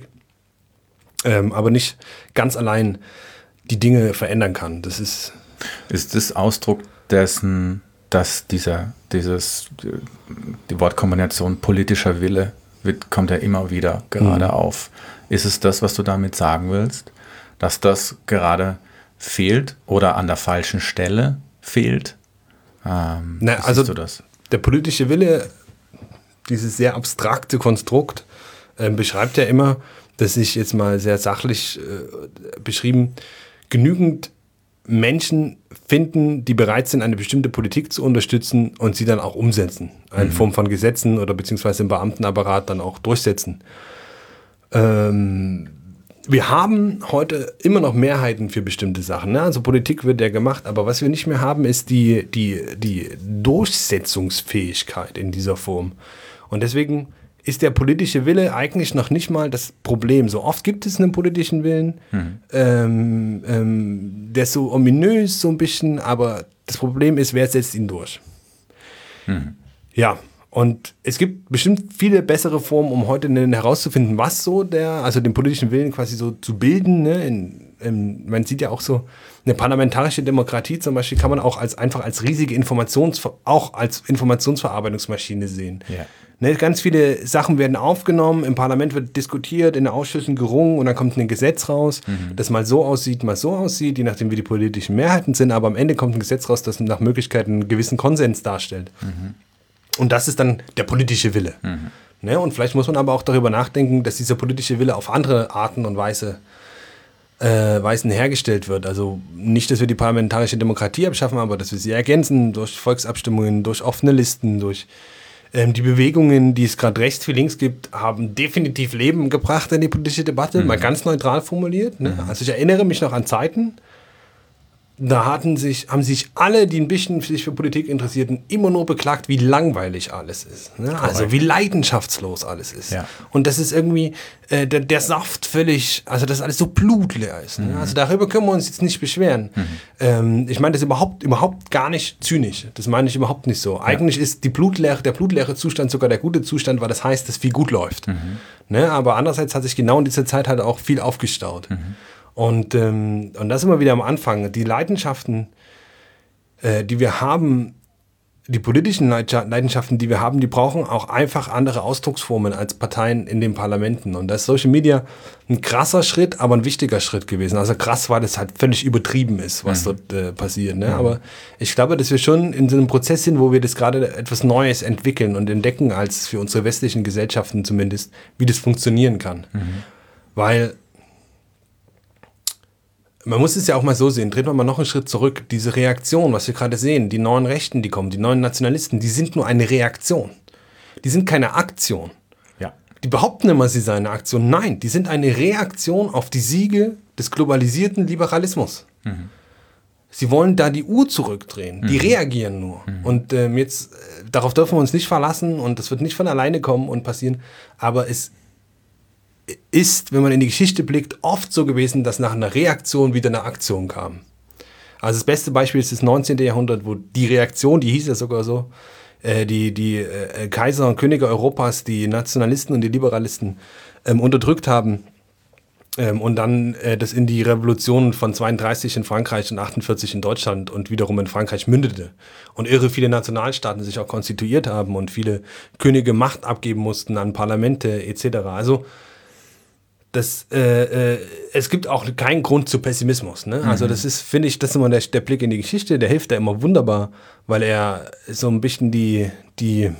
ähm, aber nicht ganz allein die Dinge verändern kann. Das ist ist das Ausdruck dessen, dass dieser, dieses, die Wortkombination politischer Wille wird, kommt ja immer wieder gerade mhm. auf. Ist es das, was du damit sagen willst, dass das gerade fehlt oder an der falschen Stelle fehlt? Ähm, Na, also du das? Der politische Wille, dieses sehr abstrakte Konstrukt, äh, beschreibt ja immer, dass ich jetzt mal sehr sachlich äh, beschrieben, genügend Menschen finden, die bereit sind, eine bestimmte Politik zu unterstützen und sie dann auch umsetzen. In mhm. Form von Gesetzen oder beziehungsweise im Beamtenapparat dann auch durchsetzen. Ähm, Wir haben heute immer noch Mehrheiten für bestimmte Sachen. Ne? Also Politik wird ja gemacht, aber was wir nicht mehr haben, ist die, die, die Durchsetzungsfähigkeit in dieser Form. Und deswegen ist der politische Wille eigentlich noch nicht mal das Problem. So oft gibt es einen politischen Willen, mhm. ähm, ähm, der ist so ominös so ein bisschen, aber das Problem ist, wer setzt ihn durch? Mhm. Ja, und es gibt bestimmt viele bessere Formen, um heute herauszufinden, was so der, also den politischen Willen quasi so zu bilden. Ne? In, in, man sieht ja auch so, eine parlamentarische Demokratie zum Beispiel kann man auch als einfach als riesige Informations, auch als Informationsverarbeitungsmaschine sehen. Ja. Ne, ganz viele Sachen werden aufgenommen, im Parlament wird diskutiert, in den Ausschüssen gerungen und dann kommt ein Gesetz raus, mhm. das mal so aussieht, mal so aussieht, je nachdem wie die politischen Mehrheiten sind, aber am Ende kommt ein Gesetz raus, das nach Möglichkeit einen gewissen Konsens darstellt. Mhm. Und das ist dann der politische Wille. Mhm. Ne, und vielleicht muss man aber auch darüber nachdenken, dass dieser politische Wille auf andere Arten und Weise Äh, Weisen hergestellt wird. Also nicht, dass wir die parlamentarische Demokratie abschaffen, aber dass wir sie ergänzen durch Volksabstimmungen, durch offene Listen, durch ähm, die Bewegungen, die es gerade rechts wie links gibt, haben definitiv Leben gebracht in die politische Debatte, mhm. mal ganz neutral formuliert. Ne? Mhm. Also ich erinnere mich noch an Zeiten, da hatten sich, haben sich alle, die ein bisschen sich für Politik interessierten, immer nur beklagt, wie langweilig alles ist. Ne? Also wie leidenschaftslos alles ist. Ja. Und das ist irgendwie äh, der, der Saft völlig, also dass alles so blutleer ist. Ne? Mhm. Also darüber können wir uns jetzt nicht beschweren. Mhm. Ähm, ich meine das überhaupt, überhaupt gar nicht zynisch. Das meine ich überhaupt nicht so. Ja. Eigentlich ist die blutleere, der blutleere Zustand sogar der gute Zustand, weil das heißt, dass viel gut läuft. Mhm. Ne? Aber andererseits hat sich genau in dieser Zeit halt auch viel aufgestaut. Mhm. Und, ähm, und das immer wieder am Anfang. Die Leidenschaften, äh, die wir haben, die politischen Leidenschaften, die wir haben, die brauchen auch einfach andere Ausdrucksformen als Parteien in den Parlamenten. Und da ist Social Media ein krasser Schritt, aber ein wichtiger Schritt gewesen. Also krass, weil das halt völlig übertrieben ist, was mhm. dort äh, passiert. Ne? Mhm. Aber ich glaube, dass wir schon in so einem Prozess sind, wo wir das gerade etwas Neues entwickeln und entdecken, als für unsere westlichen Gesellschaften zumindest, wie das funktionieren kann. Mhm. Weil man muss es ja auch mal so sehen, drehen wir mal noch einen Schritt zurück. Diese Reaktion, was wir gerade sehen, die neuen Rechten, die kommen, die neuen Nationalisten, die sind nur eine Reaktion. Die sind keine Aktion. Ja. Die behaupten immer, sie seien eine Aktion. Nein, die sind eine Reaktion auf die Siege des globalisierten Liberalismus. Mhm. Sie wollen da die Uhr zurückdrehen. Die mhm. reagieren nur. Mhm. Und ähm, jetzt, äh, darauf dürfen wir uns nicht verlassen und das wird nicht von alleine kommen und passieren. Aber es ist, wenn man in die Geschichte blickt, oft so gewesen, dass nach einer Reaktion wieder eine Aktion kam. Also das beste Beispiel ist das neunzehnten. Jahrhundert, wo die Reaktion, die hieß ja sogar so, äh, die, die äh, Kaiser und Könige Europas, die Nationalisten und die Liberalisten ähm, unterdrückt haben ähm, und dann äh, das in die Revolution von zweiunddreißig in Frankreich und achtundvierzig in Deutschland und wiederum in Frankreich mündete. Und irre viele Nationalstaaten sich auch konstituiert haben und viele Könige Macht abgeben mussten an Parlamente et cetera. Also Das, äh, äh, es gibt auch keinen Grund zu Pessimismus. Ne? Also das ist, finde ich, das ist immer der, der Blick in die Geschichte, der hilft da immer wunderbar, weil er so ein bisschen die, die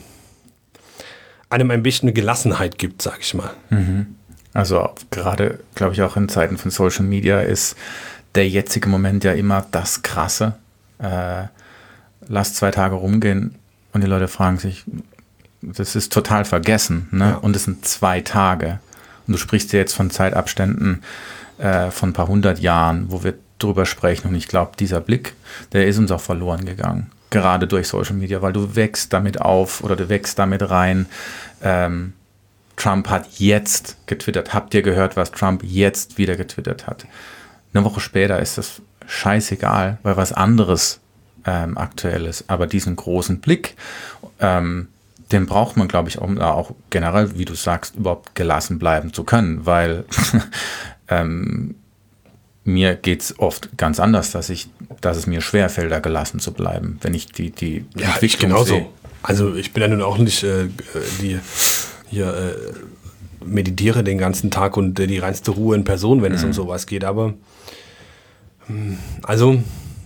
einem ein bisschen Gelassenheit gibt, sag ich mal. Mhm. Also gerade, glaube ich, auch in Zeiten von Social Media ist der jetzige Moment ja immer das Krasse. Äh, lass zwei Tage rumgehen und die Leute fragen sich, das ist total vergessen. Ne? Ja. Und es sind zwei Tage. Und du sprichst ja jetzt von Zeitabständen äh, von ein paar hundert Jahren, wo wir drüber sprechen. Und ich glaube, dieser Blick, der ist uns auch verloren gegangen. Gerade durch Social Media, weil du wächst damit auf oder du wächst damit rein. Ähm, Trump hat jetzt getwittert. Habt ihr gehört, was Trump jetzt wieder getwittert hat? Eine Woche später ist das scheißegal, weil was anderes ähm, aktuell ist. Aber diesen großen Blick, ähm, den braucht man, glaube ich, um auch generell, wie du sagst, überhaupt gelassen bleiben zu können, weil ähm, mir geht es oft ganz anders, dass ich, dass es mir schwerfällt, da gelassen zu bleiben, wenn ich die, die ja, ich genauso. Sehe. Also ich bin ja nun auch nicht äh, die hier äh, meditiere den ganzen Tag und äh, die reinste Ruhe in Person, wenn mhm. es um sowas geht, aber mh, also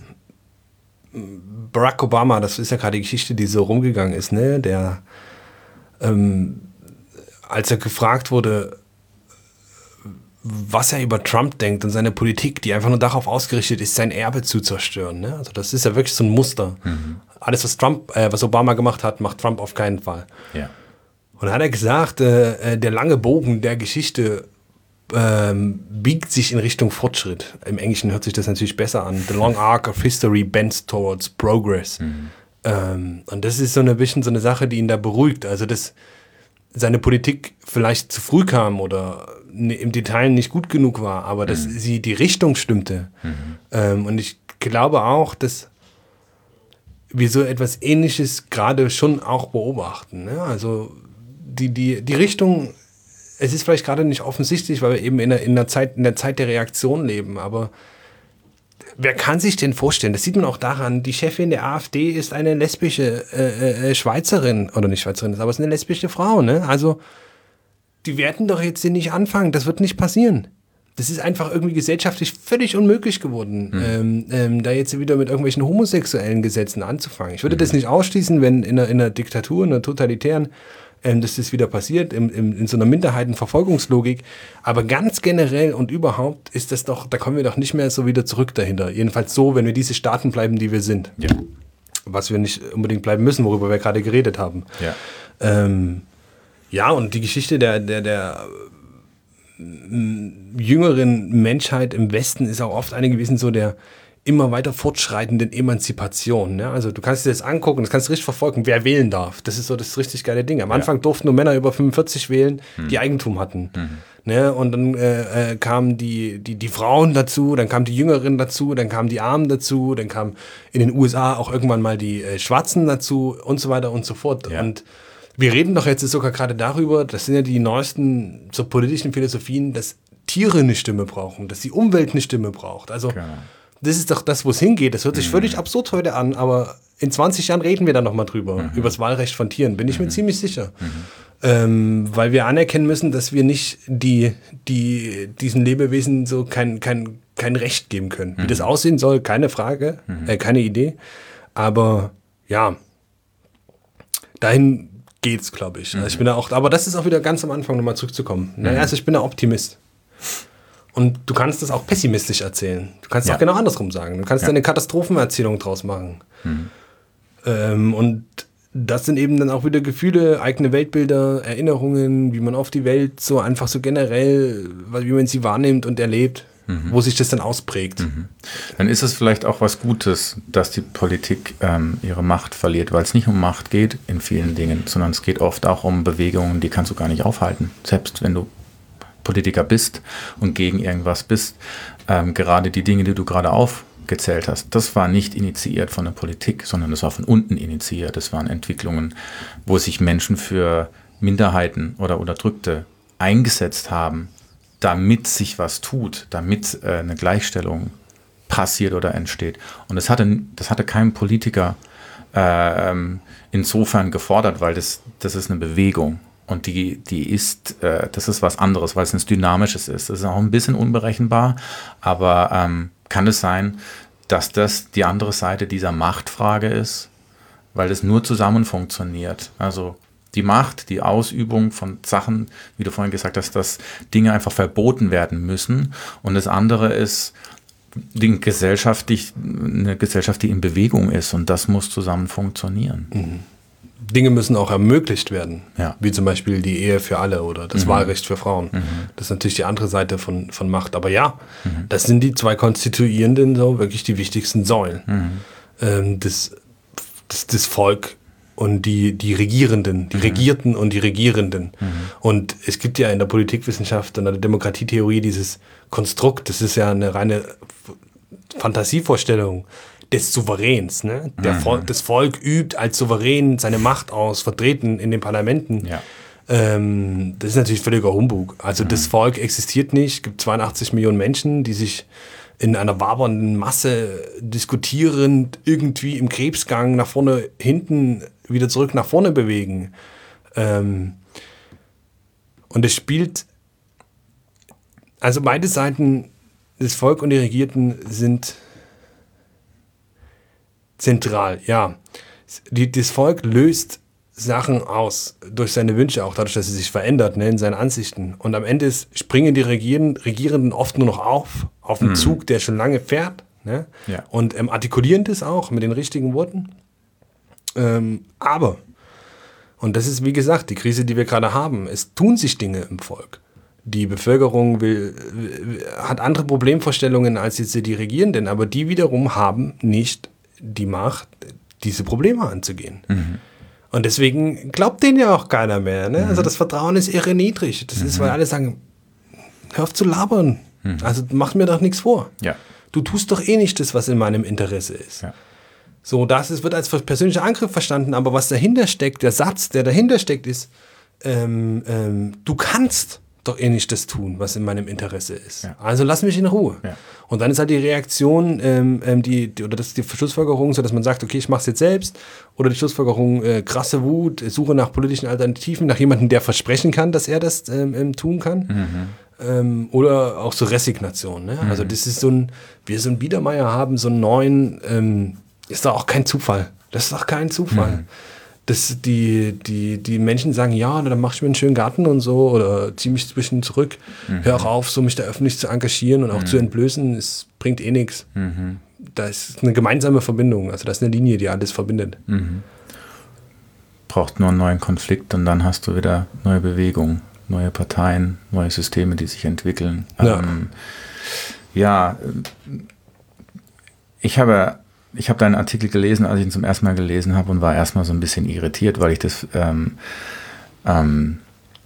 Barack Obama, das ist ja gerade die Geschichte, die so rumgegangen ist, ne? Der, ähm, als er gefragt wurde, was er über Trump denkt und seine Politik, die einfach nur darauf ausgerichtet ist, sein Erbe zu zerstören. Ne? Also das ist ja wirklich so ein Muster. Mhm. Alles, was Trump, äh, was Obama gemacht hat, macht Trump auf keinen Fall. Ja. Und dann hat er gesagt, äh, der lange Bogen der Geschichte ähm, biegt sich in Richtung Fortschritt. Im Englischen hört sich das natürlich besser an. The long arc of history bends towards progress. Mhm. Ähm, und das ist so ein bisschen so eine Sache, die ihn da beruhigt. Also, dass seine Politik vielleicht zu früh kam oder im Detail nicht gut genug war, aber dass mhm. sie die Richtung stimmte. Mhm. Ähm, und ich glaube auch, dass wir so etwas Ähnliches gerade schon auch beobachten. Ne? Also die, die, die Richtung, es ist vielleicht gerade nicht offensichtlich, weil wir eben in der, in der Zeit, in der Zeit der Reaktion leben, aber wer kann sich denn vorstellen, das sieht man auch daran, die Chefin der AfD ist eine lesbische äh, äh, Schweizerin, oder nicht Schweizerin, aber es ist eine lesbische Frau, ne? Also die werden doch jetzt nicht anfangen, das wird nicht passieren. Das ist einfach irgendwie gesellschaftlich völlig unmöglich geworden, mhm. ähm, ähm, da jetzt wieder mit irgendwelchen homosexuellen Gesetzen anzufangen. Ich würde mhm. das nicht ausschließen, wenn in einer, in einer Diktatur, in einer totalitären, ähm, dass das wieder passiert, im, im, in so einer Minderheitenverfolgungslogik. Aber ganz generell und überhaupt ist das doch, da kommen wir doch nicht mehr so wieder zurück dahinter. Jedenfalls so, wenn wir diese Staaten bleiben, die wir sind. Ja. Was wir nicht unbedingt bleiben müssen, worüber wir gerade geredet haben. Ja, ähm, ja und die Geschichte der, der, der jüngeren Menschheit im Westen ist auch oft eine gewesen, so der immer weiter fortschreitenden Emanzipation. Ne? Also du kannst dir das angucken, das kannst du richtig verfolgen, wer wählen darf. Das ist so das richtig geile Ding. Am Anfang ja. durften nur Männer über fünfundvierzig wählen, hm. die Eigentum hatten. Hm. Ne? Und dann äh, äh, kamen die, die, die Frauen dazu, dann kamen die Jüngeren dazu, dann kamen die Armen dazu, dann kamen in den U S A auch irgendwann mal die äh, Schwarzen dazu und so weiter und so fort. Ja. Und wir reden doch jetzt sogar gerade darüber, das sind ja die neuesten so politischen Philosophien, dass Tiere eine Stimme brauchen, dass die Umwelt eine Stimme braucht. Also genau. Das ist doch das, wo es hingeht. Das hört sich mhm. völlig absurd heute an, aber in zwanzig Jahren reden wir da nochmal drüber, mhm. über das Wahlrecht von Tieren, bin ich mhm. mir ziemlich sicher. Mhm. Ähm, weil wir anerkennen müssen, dass wir nicht die, die, diesen Lebewesen so kein, kein, kein Recht geben können. Mhm. Wie das aussehen soll, keine Frage, mhm. äh, keine Idee. Aber ja, dahin geht's, glaube ich. Also ich bin da auch, aber das ist auch wieder ganz am Anfang nochmal zurückzukommen. Mhm. Naja, also ich bin ein Optimist. Und du kannst das auch pessimistisch erzählen. Du kannst es ja. auch genau andersrum sagen. Du kannst ja. eine Katastrophenerzählung draus machen. Mhm. Ähm, und das sind eben dann auch wieder Gefühle, eigene Weltbilder, Erinnerungen, wie man auf die Welt so einfach so generell, wie man sie wahrnimmt und erlebt. Mhm. Wo sich das dann ausprägt. Mhm. Dann ist es vielleicht auch was Gutes, dass die Politik ähm, ihre Macht verliert, weil es nicht um Macht geht in vielen Dingen, sondern es geht oft auch um Bewegungen, die kannst du gar nicht aufhalten. Selbst wenn du Politiker bist und gegen irgendwas bist, ähm, gerade die Dinge, die du gerade aufgezählt hast, das war nicht initiiert von der Politik, sondern das war von unten initiiert. Das waren Entwicklungen, wo sich Menschen für Minderheiten oder Unterdrückte eingesetzt haben, damit sich was tut, damit äh, eine Gleichstellung passiert oder entsteht. Und das hatte, das hatte kein Politiker äh, insofern gefordert, weil das, das ist eine Bewegung. Und die, die ist, äh, das ist was anderes, weil es ein Dynamisches ist. Das ist auch ein bisschen unberechenbar, aber ähm, kann es sein, dass das die andere Seite dieser Machtfrage ist, weil es nur zusammen funktioniert. Also die Macht, die Ausübung von Sachen, wie du vorhin gesagt hast, dass Dinge einfach verboten werden müssen. Und das andere ist die Gesellschaft, die, eine Gesellschaft, die in Bewegung ist. Und das muss zusammen funktionieren. Mhm. Dinge müssen auch ermöglicht werden, ja. wie zum Beispiel die Ehe für alle oder das mhm. Wahlrecht für Frauen. Mhm. Das ist natürlich die andere Seite von, von Macht. Aber ja, mhm. das sind die zwei konstituierenden, so wirklich die wichtigsten Säulen. Mhm. Ähm, das, das, das Volk und die, die Regierenden, die mhm. Regierten und die Regierenden. Mhm. Und es gibt ja in der Politikwissenschaft und der Demokratietheorie dieses Konstrukt, das ist ja eine reine Fantasievorstellung des Souveräns. Ne? Der mhm. Vol- das Volk übt als Souverän seine Macht aus, vertreten in den Parlamenten. Ja. Ähm, das ist natürlich völliger Humbug. Also mhm. das Volk existiert nicht. Es gibt zweiundachtzig Millionen Menschen, die sich in einer wabernden Masse diskutierend irgendwie im Krebsgang nach vorne, hinten, wieder zurück nach vorne bewegen. Ähm, und es spielt, also beide Seiten, das Volk und die Regierten sind zentral, ja. Die, das Volk löst Sachen aus durch seine Wünsche, auch dadurch, dass es sich verändert, ne, in seinen Ansichten. Und am Ende ist, springen die Regieren, Regierenden oft nur noch auf, auf einen mhm. Zug, der schon lange fährt, ne? Ja. Und ähm, artikulieren das auch mit den richtigen Worten. Ähm, aber, und das ist wie gesagt die Krise, die wir gerade haben, es tun sich Dinge im Volk. Die Bevölkerung will, will, hat andere Problemvorstellungen als jetzt die Regierenden, aber die wiederum haben nicht die Macht, diese Probleme anzugehen. Mhm. Und deswegen glaubt denen ja auch keiner mehr. Ne? Mhm. Also das Vertrauen ist irre niedrig. Das mhm. ist, weil alle sagen, hör auf zu labern. Mhm. Also mach mir doch nichts vor. Ja. Du tust doch eh nicht das, was in meinem Interesse ist. Ja. So, das ist, wird als persönlicher Angriff verstanden, aber was dahinter steckt, der Satz, der dahinter steckt, ist, ähm, ähm, du kannst doch eh nicht das tun, was in meinem Interesse ist. Ja. Also lass mich in Ruhe. Ja. Und dann ist halt die Reaktion, ähm, die, die, oder das ist die Schlussfolgerung, so dass man sagt, okay, ich mach's jetzt selbst, oder die Schlussfolgerung, äh, krasse Wut, Suche nach politischen Alternativen, nach jemandem, der versprechen kann, dass er das ähm, tun kann. Mhm. Ähm, oder auch so Resignation. Ne? Mhm. Also das ist so ein, wir so ein Biedermeier haben, so einen neuen, ähm, ist doch auch kein Zufall. Das ist doch kein Zufall. Mhm. Dass die, die, die Menschen sagen, ja, dann mache ich mir einen schönen Garten und so oder ziehe mich zwischen zurück. Mhm. Hör auch auf, so mich da öffentlich zu engagieren und auch mhm. zu entblößen. Es bringt eh nichts. Mhm. Da ist eine gemeinsame Verbindung. Also das ist eine Linie, die alles verbindet. Mhm. Braucht nur einen neuen Konflikt und dann hast du wieder neue Bewegungen, neue Parteien, neue Systeme, die sich entwickeln. Ja, ähm, ja ich habe... Ich habe deinen Artikel gelesen, als ich ihn zum ersten Mal gelesen habe und war erstmal so ein bisschen irritiert, weil ich das ähm, ähm,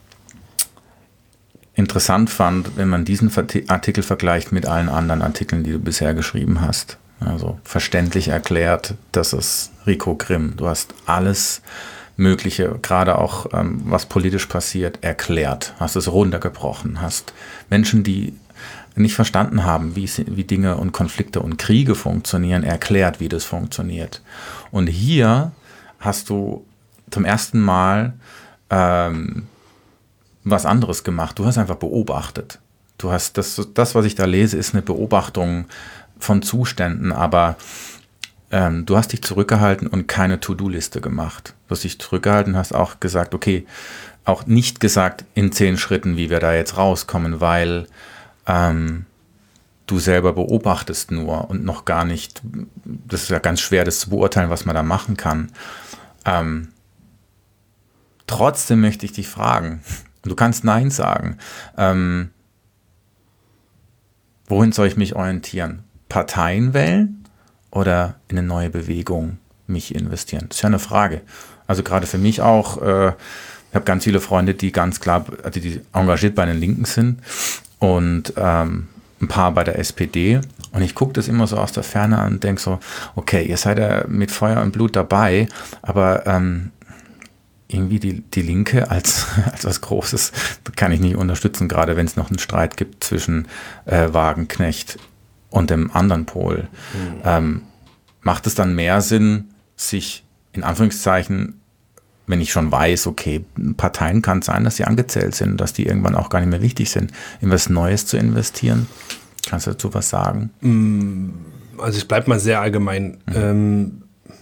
interessant fand, wenn man diesen Artikel vergleicht mit allen anderen Artikeln, die du bisher geschrieben hast. Also verständlich erklärt, das ist Rico Grimm. Du hast alles Mögliche, gerade auch ähm, was politisch passiert, erklärt. Hast es runtergebrochen, hast Menschen, die nicht verstanden haben, wie, wie Dinge und Konflikte und Kriege funktionieren, erklärt, wie das funktioniert. Und hier hast du zum ersten Mal ähm, was anderes gemacht. Du hast einfach beobachtet. Du hast das, das, was ich da lese, ist eine Beobachtung von Zuständen, aber ähm, du hast dich zurückgehalten und keine To-Do-Liste gemacht. Du hast dich zurückgehalten, hast auch gesagt, okay, auch nicht gesagt in zehn Schritten, wie wir da jetzt rauskommen, weil Ähm, du selber beobachtest nur und noch gar nicht, das ist ja ganz schwer, das zu beurteilen, was man da machen kann. Ähm, trotzdem möchte ich dich fragen, du kannst Nein sagen, ähm, wohin soll ich mich orientieren? Parteien wählen oder in eine neue Bewegung mich investieren? Das ist ja eine Frage. Also gerade für mich auch, äh, ich habe ganz viele Freunde, die ganz klar, die, die engagiert bei den Linken sind, und ähm, ein paar bei der S P D. Und ich gucke das immer so aus der Ferne an und denke so, okay, ihr seid ja mit Feuer und Blut dabei, aber ähm, irgendwie die, die Linke als, als was Großes kann ich nicht unterstützen, gerade wenn es noch einen Streit gibt zwischen äh, Wagenknecht und dem anderen Pol. Mhm. Ähm, macht es dann mehr Sinn, sich in Anführungszeichen, wenn ich schon weiß, okay, Parteien kann es sein, dass sie angezählt sind, dass die irgendwann auch gar nicht mehr wichtig sind, in was Neues zu investieren? Kannst du dazu was sagen? Also ich bleibe mal sehr allgemein. Mhm. Ähm,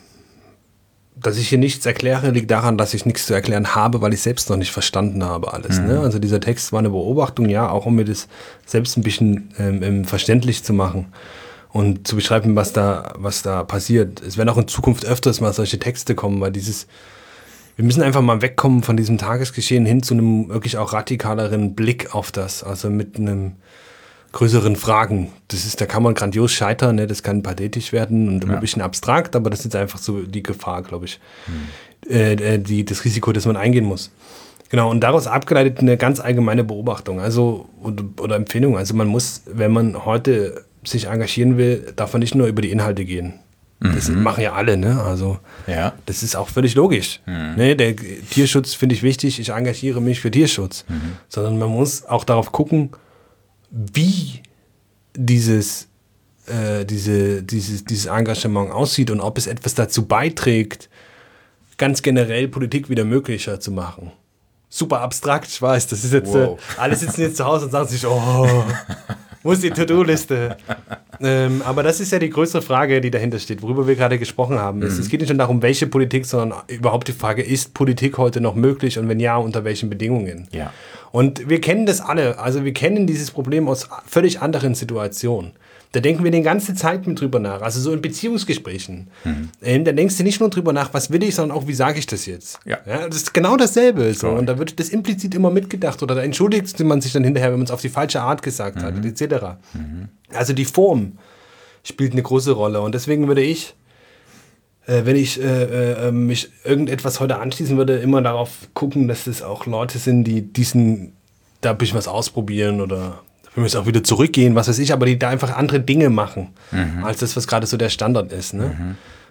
dass ich hier nichts erkläre, liegt daran, dass ich nichts zu erklären habe, weil ich selbst noch nicht verstanden habe alles. Mhm. Ne? Also dieser Text war eine Beobachtung, ja, auch um mir das selbst ein bisschen ähm, verständlich zu machen und zu beschreiben, was da, was da passiert. Es werden auch in Zukunft öfters mal solche Texte kommen, weil dieses Wir müssen einfach mal wegkommen von diesem Tagesgeschehen hin zu einem wirklich auch radikaleren Blick auf das, also mit einem größeren Fragen. Das ist, da kann man grandios scheitern, ne? Das kann pathetisch werden und ja. ein bisschen abstrakt, aber das ist einfach so die Gefahr, glaube ich, hm. äh, die, das Risiko, das man eingehen muss. Genau, und daraus abgeleitet eine ganz allgemeine Beobachtung, also oder, oder Empfehlung. Also man muss, wenn man heute sich engagieren will, darf man nicht nur über die Inhalte gehen. Das mhm. machen ja alle, ne? Also ja. Das ist auch völlig logisch. Mhm. Ne? Der Tierschutz finde ich wichtig, ich engagiere mich für Tierschutz. Mhm. Sondern man muss auch darauf gucken, wie dieses, äh, diese, dieses, dieses Engagement aussieht und ob es etwas dazu beiträgt, ganz generell Politik wieder möglicher zu machen. Super abstrakt, ich weiß, das ist jetzt, wow. äh, alle sitzen jetzt zu Hause und sagen sich, oh, wo ist die To-Do-Liste? ähm, aber das ist ja die größere Frage, die dahinter steht, worüber wir gerade gesprochen haben. Mhm. Es, es geht nicht nur darum, welche Politik, sondern überhaupt die Frage, ist Politik heute noch möglich und wenn ja, unter welchen Bedingungen? Ja. Und wir kennen das alle, also wir kennen dieses Problem aus völlig anderen Situationen. Da denken wir die ganze Zeit mit drüber nach, also so in Beziehungsgesprächen. Mhm. Ähm, da denkst du nicht nur drüber nach, was will ich, sondern auch, wie sage ich das jetzt? Ja. Ja, das ist genau dasselbe. So. Und da wird das implizit immer mitgedacht oder da entschuldigt man sich dann hinterher, wenn man es auf die falsche Art gesagt mhm. hat, et cetera. Mhm. Also die Form spielt eine große Rolle und deswegen würde ich, äh, wenn ich äh, äh, mich irgendetwas heute anschließen würde, immer darauf gucken, dass es auch Leute sind, die diesen, da ein bisschen was ausprobieren oder wir müssen auch wieder zurückgehen, was weiß ich, aber die da einfach andere Dinge machen, mhm. als das, was gerade so der Standard ist. Ne? Mhm.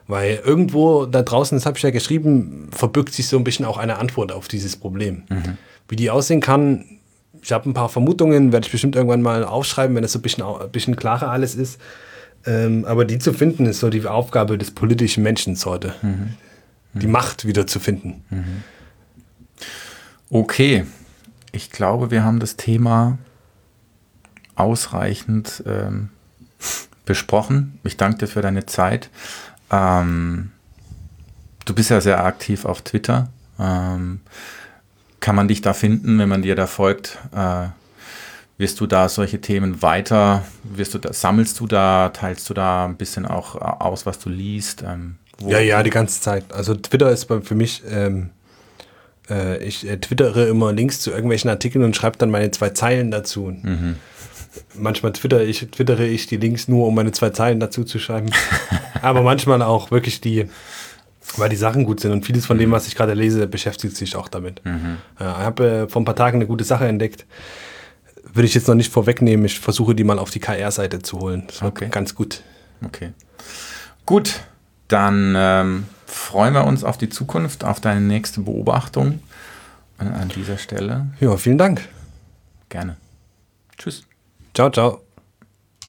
Weil irgendwo da draußen, das habe ich ja geschrieben, verbirgt sich so ein bisschen auch eine Antwort auf dieses Problem. Mhm. Wie die aussehen kann, ich habe ein paar Vermutungen, werde ich bestimmt irgendwann mal aufschreiben, wenn das so ein bisschen, ein bisschen klarer alles ist. Ähm, aber die zu finden, ist so die Aufgabe des politischen Menschen heute. Mhm. Mhm. Die Macht wieder zu finden. Mhm. Okay, ich glaube, wir haben das Thema ausreichend ähm, besprochen. Ich danke dir für deine Zeit. Ähm, du bist ja sehr aktiv auf Twitter. Ähm, kann man dich da finden, wenn man dir da folgt? Äh, wirst du da solche Themen weiter, wirst du da, sammelst du da, teilst du da ein bisschen auch aus, was du liest? Ähm, wo ja, ja, die ganze Zeit. Also Twitter ist für mich, ähm, äh, ich äh, twittere immer Links zu irgendwelchen Artikeln und schreibe dann meine zwei Zeilen dazu. Mhm. Manchmal twittere ich, twittere ich die Links nur, um meine zwei Zeilen dazu zu schreiben. Aber manchmal auch wirklich die, weil die Sachen gut sind. Und vieles von dem, was ich gerade lese, beschäftigt sich auch damit. Mhm. Ja, ich habe äh, vor ein paar Tagen eine gute Sache entdeckt. Würde ich jetzt noch nicht vorwegnehmen. Ich versuche, die mal auf die K R-Seite zu holen. Das war okay. Ganz gut. Okay. Gut, dann ähm, freuen wir uns auf die Zukunft, auf deine nächste Beobachtung an, an dieser Stelle. Ja, vielen Dank. Gerne. Tschüss. Ciao, ciao.